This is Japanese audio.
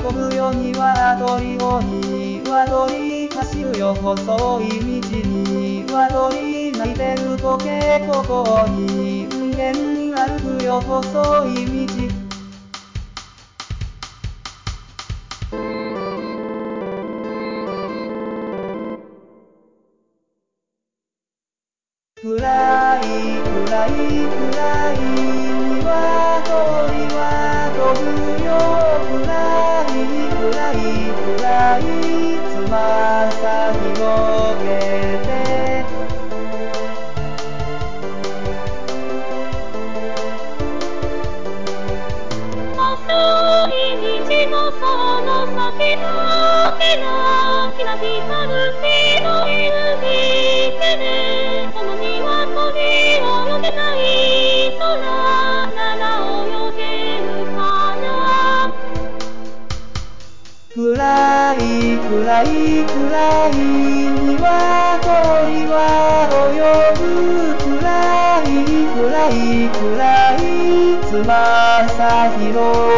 飛ぶよ鶏を鶏走るよ細い道に鶏泣いてる時ここに人間歩くよ細い道暗い暗い暗い鶏は飛ぶよ暗い暗い暗い翼広げて細い道のその先のキラキラ光る白い海でこの鶏を泳げない空なら泳げるかな暗い暗い暗い鶏は泳ぐ暗い暗い暗い翼広